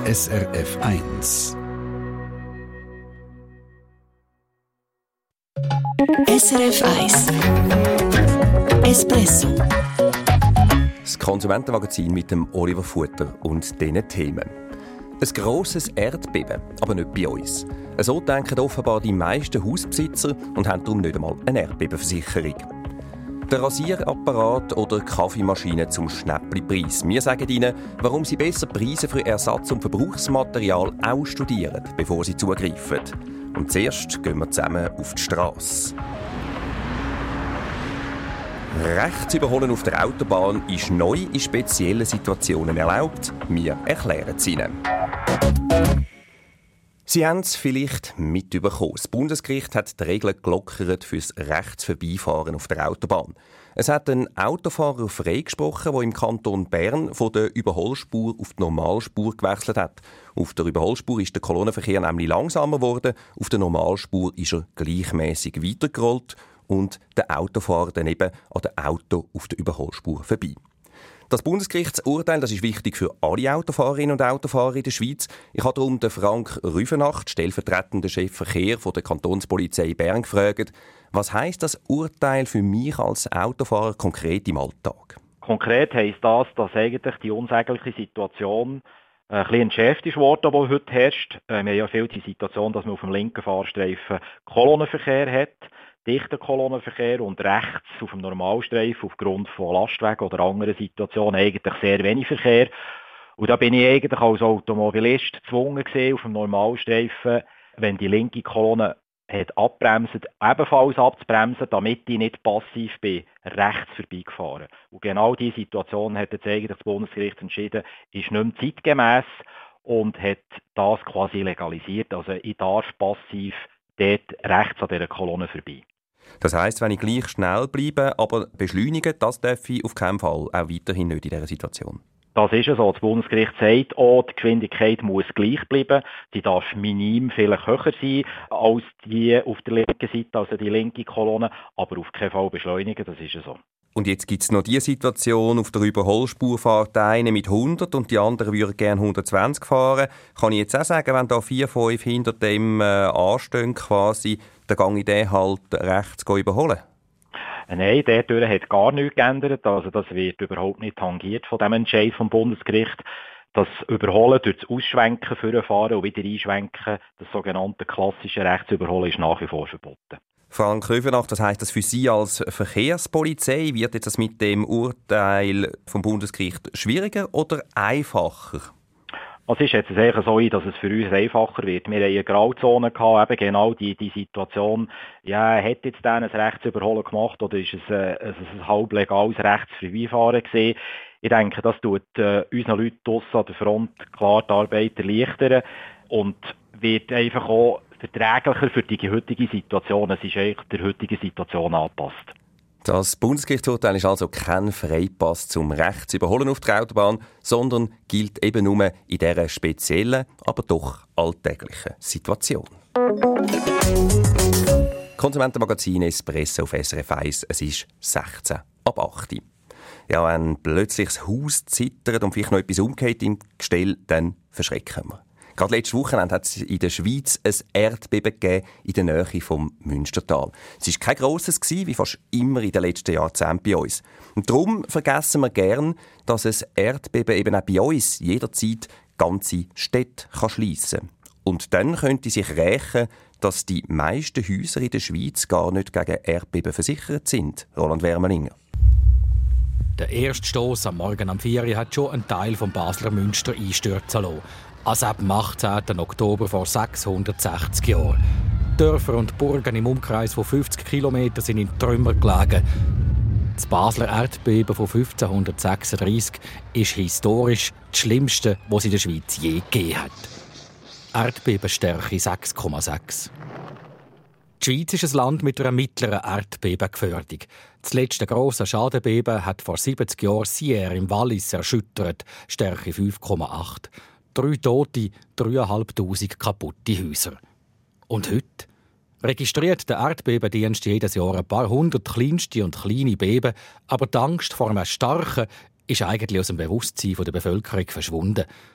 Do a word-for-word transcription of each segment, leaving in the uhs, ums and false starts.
S R F eins. S R F eins Espresso. Das Konsumentenmagazin mit dem Oliver Futter und diesen Themen. Ein grosses Erdbeben, aber nicht bei uns. So denken offenbar die meisten Hausbesitzer und haben darum nicht einmal eine Erdbebenversicherung. Der Rasierapparat oder die Kaffeemaschine zum Schnäppli-Preis. Wir sagen Ihnen, warum Sie besser Preise für Ersatz- und Verbrauchsmaterial auch studieren, bevor Sie zugreifen. Und zuerst gehen wir zusammen auf die Strasse. Rechts überholen auf der Autobahn ist neu in speziellen Situationen erlaubt. Wir erklären es Ihnen. Sie haben es vielleicht mitbekommen. Das Bundesgericht hat die Regeln gelockert für das Rechtsvorbeifahren auf der Autobahn. Es hat einen Autofahrer freigesprochen, der im Kanton Bern von der Überholspur auf die Normalspur gewechselt hat. Auf der Überholspur ist der Kolonnenverkehr nämlich langsamer geworden, auf der Normalspur ist er gleichmäßig weitergerollt und der Autofahrer dann eben an dem Auto auf der Überholspur vorbei. Das Bundesgerichtsurteil, das ist wichtig für alle Autofahrerinnen und Autofahrer in der Schweiz. Ich habe darum den Frank Rüfenacht, stellvertretender Chef Verkehr von der Kantonspolizei Bern, gefragt, was heisst das Urteil für mich als Autofahrer konkret im Alltag? Konkret heisst das, dass eigentlich die unsägliche Situation ein bisschen entschärft ist worden, die heute herrscht. Wir haben ja viel die Situation, dass man auf dem linken Fahrstreifen Kolonnenverkehr hat, dichten Kolonnenverkehr und rechts auf dem Normalstreifen aufgrund von Lastwagen oder anderen Situationen eigentlich sehr wenig Verkehr. Und da bin ich eigentlich als Automobilist gezwungen gewesen, auf dem Normalstreifen, wenn die linke Kolonne hat abbremsen, ebenfalls abzubremsen, damit ich nicht passiv bin, rechts vorbeigefahren. Und genau diese Situation hat jetzt eigentlich das Bundesgericht entschieden, ist nicht mehr zeitgemäss und hat das quasi legalisiert. Also ich darf passiv dort rechts an dieser Kolonne vorbei. Das heisst, wenn ich gleich schnell bleibe, aber beschleunigen, das darf ich auf keinen Fall, auch weiterhin nicht in dieser Situation. Das ist es so. Das Bundesgericht sagt auch, die Geschwindigkeit muss gleich bleiben. Sie darf minim vielleicht höher sein als die auf der linken Seite, also die linke Kolonne, aber auf keinen Fall beschleunigen, das ist es so. Und jetzt gibt es noch die Situation, auf der Überholspur fährt der eine mit hundert und die andere würde gerne hundertzwanzig fahren. Kann ich jetzt auch sagen, wenn da vier, fünf hinter dem äh, anstehen quasi, dann gehe ich den halt rechts überholen? Nein, der Tür hat gar nichts geändert. Also das wird überhaupt nicht tangiert von dem Entscheid vom Bundesgericht. Das Überholen durch das Ausschwenken, Vorfahren und wieder Einschwenken, das sogenannte klassische Rechtsüberholen, ist nach wie vor verboten. Frank Rüfenacht, das heisst, dass für Sie als Verkehrspolizei wird jetzt das mit dem Urteil vom Bundesgericht schwieriger oder einfacher? Es ist jetzt eigentlich so, dass es für uns einfacher wird. Wir haben eine Grauzone gehabt, eben genau die, die Situation, ja, hat jetzt der ein Rechtsüberholen gemacht oder ist es äh, ein halb legales Rechtsvorbeifahren gewesen? Ich denke, das tut äh, unseren Leuten draussen an der Front klar die Arbeit erleichtern und wird einfach auch verträglicher für die heutige Situation. Es ist eigentlich der heutigen Situation angepasst. Das Bundesgerichtsurteil ist also kein Freipass zum Rechtsüberholen auf der Autobahn, sondern gilt eben nur in dieser speziellen, aber doch alltäglichen Situation. Konsumentenmagazin Espresso auf S R F eins, es ist sechzehn ab acht. Ja, wenn plötzlich das Haus zittert und vielleicht noch etwas umgeht im Gestell, dann verschrecken wir. Gerade letztes Wochenende hat es in der Schweiz ein Erdbeben gegeben in der Nähe vom Münstertal. Es war kein grosses, wie fast immer in den letzten Jahrzehnten bei uns. Und darum vergessen wir gern, dass ein Erdbeben eben auch bei uns jederzeit ganze Städte schliessen kann. Und dann könnte sich rächen, dass die meisten Häuser in der Schweiz gar nicht gegen Erdbeben versichert sind. Roland Wermelinger. Der erste Stoss am Morgen am vier Uhr hat schon einen Teil vom Basler Münster einstürzen lassen. Also ab dem achtzehnten Oktober vor sechshundertsechzig Jahren. Dörfer und Burgen im Umkreis von fünfzig Kilometern sind in Trümmern gelegen. Das Basler Erdbeben von fünfzehnhundertsechsunddreissig ist historisch das schlimmste, was es in der Schweiz je gegeben hat. Erdbebenstärke sechs Komma sechs. Die Schweiz ist ein Land mit einer mittleren Erdbebengefährdung. Das letzte grosse Schadenbeben hat vor siebzig Jahren Sierre im Wallis erschüttert, Stärke fünf Komma acht. Drei Tote, dreitausendfünfhundert kaputte Häuser. Und heute registriert der Erdbebendienst jedes Jahr ein paar hundert kleinste und kleine Beben, aber die Angst vor einem starken ist eigentlich aus dem Bewusstsein der Bevölkerung verschwunden.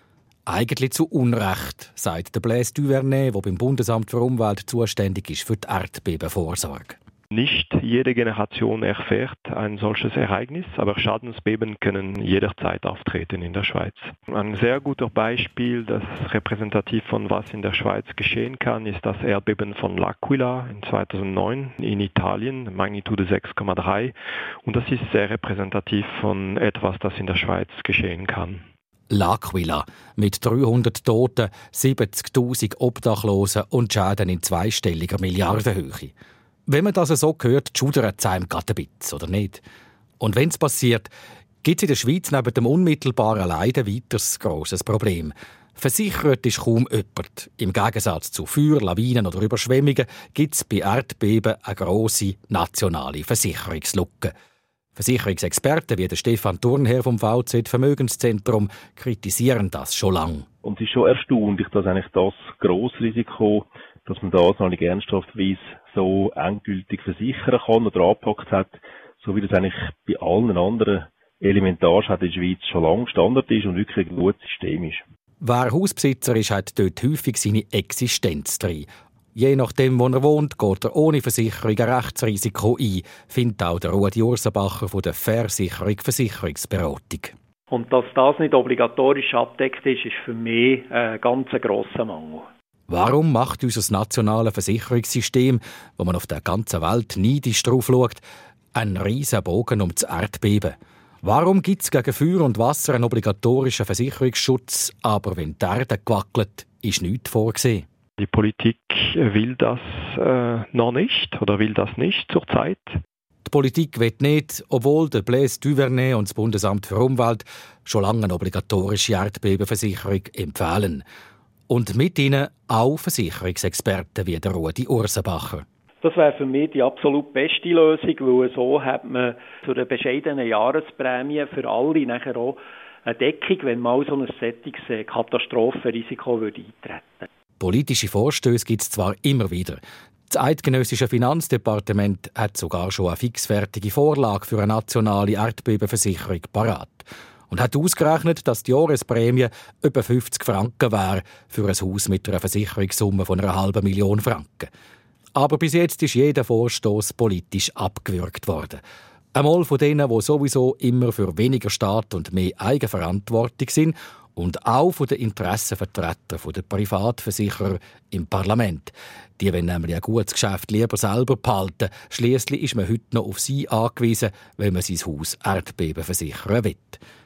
Eigentlich zu Unrecht, sagt der Blaise Duvernay, der beim Bundesamt für Umwelt zuständig ist für die Erdbebenvorsorge. Nicht jede Generation erfährt ein solches Ereignis, aber Schadensbeben können jederzeit auftreten in der Schweiz. Ein sehr guter Beispiel, das repräsentativ von was in der Schweiz geschehen kann, ist das Erdbeben von L'Aquila in zweitausendneun in Italien, Magnitude sechs Komma drei. Und das ist sehr repräsentativ von etwas, das in der Schweiz geschehen kann. L'Aquila mit dreihundert Toten, siebzigtausend Obdachlosen und Schäden in zweistelliger Milliardenhöhe. Wenn man das so hört, schudert es einem gerade ein bisschen, oder nicht? Und wenn es passiert, gibt es in der Schweiz neben dem unmittelbaren Leiden weiteres grosses Problem. Versichert ist kaum jemand. Im Gegensatz zu Feuer, Lawinen oder Überschwemmungen gibt es bei Erdbeben eine grosse nationale Versicherungslücke. Versicherungsexperten wie der Stefan Thurnherr vom V Z Vermögenszentrum kritisieren das schon lange. Und es ist schon erstaunlich, dass eigentlich das Grossrisiko, dass man das noch nicht ernsthaftweise so endgültig versichern kann oder angepackt hat, so wie das eigentlich bei allen anderen Elementarschäden in der Schweiz schon lange Standard ist und wirklich ein gutes System ist. Wer Hausbesitzer ist, hat dort häufig seine Existenz drin. Je nachdem, wo er wohnt, geht er ohne Versicherung ein Rechtsrisiko ein, findet auch der Rudi Ursenbacher von der Versicherung Versicherungsberatung. Und dass das nicht obligatorisch abdeckt ist, ist für mich ein ganz grosser Mangel. Warum macht unser nationales Versicherungssystem, wo man auf der ganzen Welt neidisch drauf schaut, einen riesen Bogen um das Erdbeben? Warum gibt es gegen Feuer und Wasser einen obligatorischen Versicherungsschutz, aber wenn die Erde gewackelt, ist nichts vorgesehen? Die Politik will das äh, noch nicht oder will das nicht zurzeit. Die Politik will nicht, obwohl der Blaise Duvernay und das Bundesamt für Umwelt schon lange eine obligatorische Erdbebenversicherung empfehlen. Und mit ihnen auch Versicherungsexperten wie der Rudi Ursenbacher. Das wäre für mich die absolut beste Lösung, weil so hat man zu einer bescheidenen Jahresprämie für alle nachher auch eine Deckung, wenn mal so ein solches Katastrophenrisiko eintreten würde. Politische Vorstöße gibt es zwar immer wieder. Das eidgenössische Finanzdepartement hat sogar schon eine fixfertige Vorlage für eine nationale Erdbebenversicherung parat. Und hat ausgerechnet, dass die Jahresprämie etwa fünfzig Franken wäre für ein Haus mit einer Versicherungssumme von einer halben Million Franken. Aber bis jetzt ist jeder Vorstoß politisch abgewürgt worden. Einmal von denen, die sowieso immer für weniger Staat und mehr Eigenverantwortung sind, und auch von den Interessenvertretern der Privatversicherer im Parlament. Die wollen nämlich ein gutes Geschäft lieber selber behalten. Schliesslich ist man heute noch auf sie angewiesen, wenn man sein Haus Erdbeben versichern will.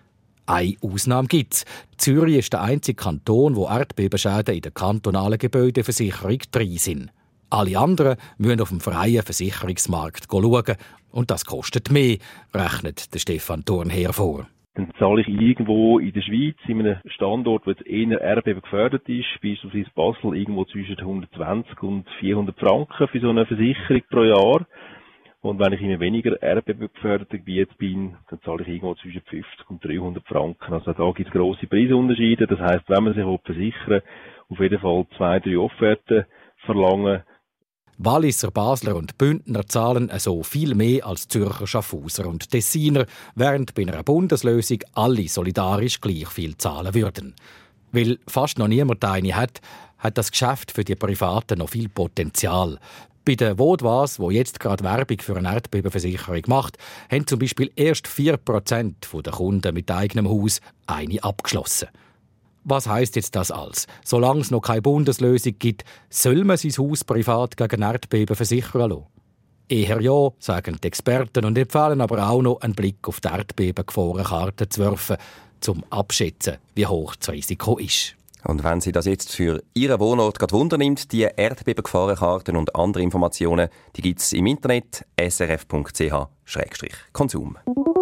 Eine Ausnahme gibt es. Zürich ist der einzige Kanton, wo Erdbebenschäden in der kantonalen Gebäudeversicherung drin sind. Alle anderen müssen auf dem freien Versicherungsmarkt schauen. Und das kostet mehr, rechnet der Stefan Thurnherr vor. Dann zahle ich irgendwo in der Schweiz, in einem Standort, wo jetzt eher Erdbeben gefördert ist, beispielsweise Basel, irgendwo zwischen hundertzwanzig und vierhundert Franken für so eine Versicherung pro Jahr. Und wenn ich in einem weniger Erdbeben geförderten Gebiet bin, dann zahle ich irgendwo zwischen fünfzig und dreihundert Franken. Also da gibt es grosse Preisunterschiede. Das heisst, wenn man sich versichern will, auf jeden Fall zwei, drei Offerten verlangen. Walliser, Basler und Bündner zahlen also viel mehr als Zürcher, Schaffhauser und Tessiner, während bei einer Bundeslösung alle solidarisch gleich viel zahlen würden. Weil fast noch niemand eine hat, hat das Geschäft für die Privaten noch viel Potenzial. Bei der Vodwas, wo jetzt gerade Werbung für eine Erdbebenversicherung macht, haben zum Beispiel erst vier Prozent der Kunden mit eigenem Haus eine abgeschlossen. Was heisst jetzt das alles? Solange es noch keine Bundeslösung gibt, soll man sein Haus privat gegen Erdbeben versichern lassen? Eher ja, sagen die Experten und empfehlen aber auch noch einen Blick auf die Erdbebengefahrenkarte zu werfen, um abschätzen, wie hoch das Risiko ist. Und wenn Sie das jetzt für Ihren Wohnort gerade wundernimmt, die Erdbebengefahrenkarten und andere Informationen, die gibt es im Internet s r f punkt c h slash konsum.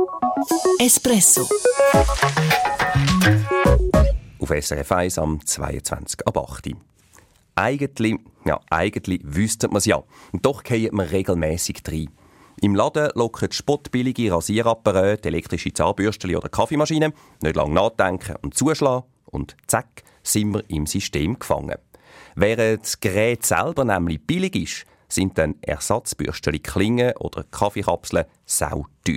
Espresso. Auf S R F eins am zweiundzwanzig ab acht. Eigentlich, ja, eigentlich wüsste man es ja. Und doch fallen wir regelmässig rein. Im Laden locken spottbillige Rasierapparate, elektrische Zahnbürsten oder Kaffeemaschinen, nicht lange nachdenken und zuschlagen und zack, sind wir im System gefangen. Während das Gerät selber nämlich billig ist, sind dann Ersatzbürsten, Klingen oder Kaffeekapseln sauteuer.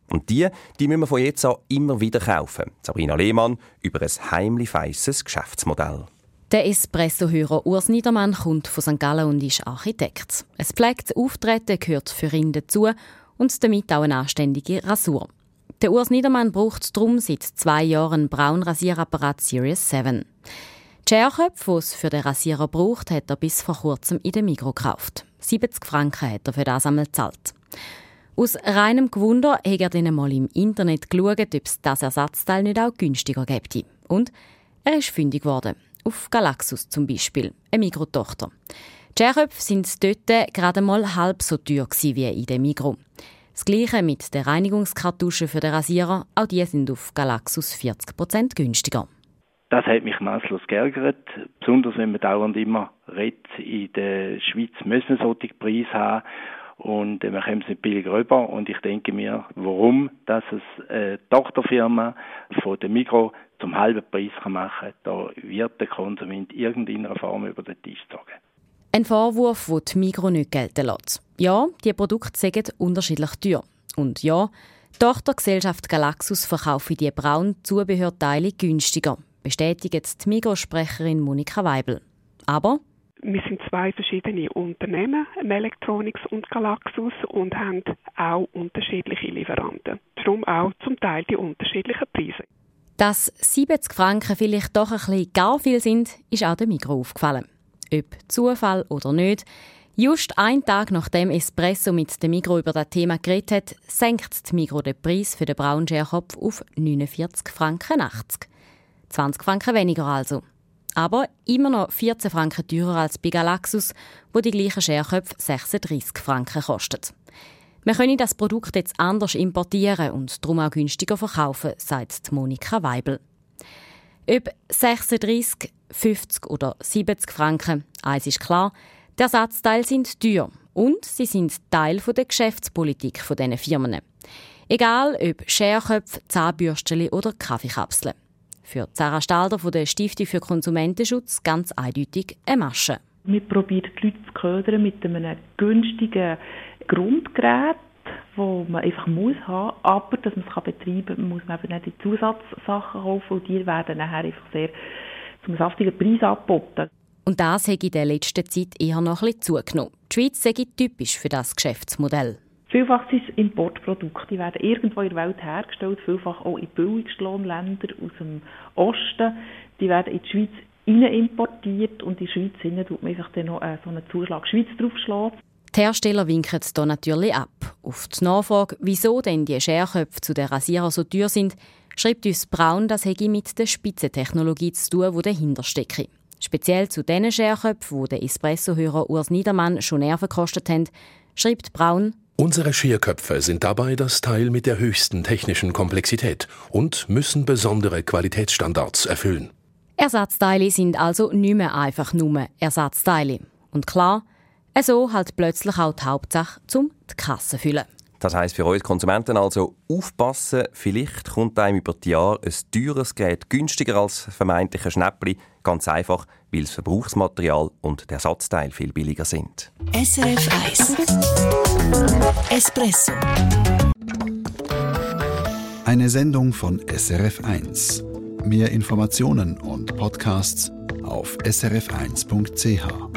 Und die, die müssen wir von jetzt an immer wieder kaufen. Sabrina Lehmann über ein heimlich feisses Geschäftsmodell. Der Espresso-Hörer Urs Niedermann kommt von Sankt Gallen und ist Architekt. Ein gepflegtes Auftreten gehört für ihn dazu und damit auch eine anständige Rasur. Der Urs Niedermann braucht darum seit zwei Jahren einen braunen Rasierapparat Series sieben. Die Scherköpfe, die es für den Rasierer braucht, hat er bis vor kurzem in der Migros gekauft. siebzig Franken hat er für das einmal gezahlt. Aus reinem Gewunder hat er dann mal im Internet geschaut, ob es das Ersatzteil nicht auch günstiger gibt. Und er ist fündig geworden. Auf Galaxus zum Beispiel, eine Migros-Tochter. Die Scherköpfe sind dort gerade mal halb so teuer wie in der Migros. Das Gleiche mit der Reinigungskartusche für den Rasierer, auch die sind auf Galaxus vierzig Prozent günstiger. Das hat mich masslos geärgert, besonders wenn man dauernd immer redet, in der Schweiz müssen wir solche Preise haben und wir kommen nicht billig rüber. Und ich denke mir, warum dass es eine Tochterfirma von der Migros zum halben Preis machen kann, da wird der Konsument irgendeiner Form über den Tisch gezogen. Ein Vorwurf, den die Migros nicht gelten lässt. Ja, die Produkte sind unterschiedlich teuer. Und ja, die Tochtergesellschaft Galaxus verkauft die braunen Zubehörteile günstiger, bestätigt die Migros-Sprecherin Monika Weibel. Aber wir sind zwei verschiedene Unternehmen, Melectronics und Galaxus, und haben auch unterschiedliche Lieferanten. Darum auch zum Teil die unterschiedlichen Preise. Dass siebzig Franken vielleicht doch ein bisschen gar viel sind, ist auch der Migros aufgefallen. Ob Zufall oder nicht, just einen Tag nachdem Espresso mit dem Migros über das Thema geredet hat, senkt die Migros den Preis für den braunen Scherkopf auf neunundvierzig Franken achtzig. zwanzig Franken weniger also. Aber immer noch vierzehn Franken teurer als bei Galaxus, wo die gleichen Scherköpfe sechsunddreissig Franken kosten. Wir können das Produkt jetzt anders importieren und darum auch günstiger verkaufen, sagt Monika Weibel. Ob sechsunddreissig, fünfzig oder siebzig Franken, eins ist klar, die Ersatzteile sind teuer und sie sind Teil der Geschäftspolitik dieser Firmen. Egal ob Scherköpfe, Zahnbürstchen oder Kaffeekapseln. Für Sarah Stalder von der Stiftung für Konsumentenschutz ganz eindeutig eine Masche. Wir probieren die Leute zu ködern mit einem günstigen Grundgerät, das man einfach muss haben, aber dass man es betreiben kann, muss man eben nicht die Zusatzsachen kaufen und die werden nachher einfach sehr zum saftigen Preis angeboten. Und das hat in der letzten Zeit eher noch ein bisschen zugenommen. Die Schweiz sei typisch für das Geschäftsmodell. Vielfach sind es Importprodukte, die werden irgendwo in der Welt hergestellt, vielfach auch in Billiglohnländern aus dem Osten. Die werden in die Schweiz rein importiert und in die Schweiz hinein tut man einfach dann noch so einen Zuschlag Schweiz draufschlagen. Die Hersteller winken hier natürlich ab. Auf die Nachfrage, wieso denn die Scherköpfe zu den Rasierern so teuer sind, schreibt uns Braun, das hätte mit der Spitzentechnologie zu tun, die dahinter stecke. Speziell zu den Scherköpfen, die der Espresso-Hörer Urs Niedermann schon Nerven gekostet haben, schreibt Braun: Unsere Scherköpfe sind dabei das Teil mit der höchsten technischen Komplexität und müssen besondere Qualitätsstandards erfüllen. Ersatzteile sind also nicht mehr einfach nur Ersatzteile. Und klar, so halt plötzlich auch die Hauptsache, um die Kasse zu füllen. Das heisst für uns Konsumenten also aufpassen, vielleicht kommt einem über die Jahre ein teures Gerät günstiger als vermeintliche Schnäppli, ganz einfach, weil das Verbrauchsmaterial und der Ersatzteil viel billiger sind. S R F eins Espresso. Eine Sendung von S R F eins. Mehr Informationen und Podcasts auf s r f eins punkt c h.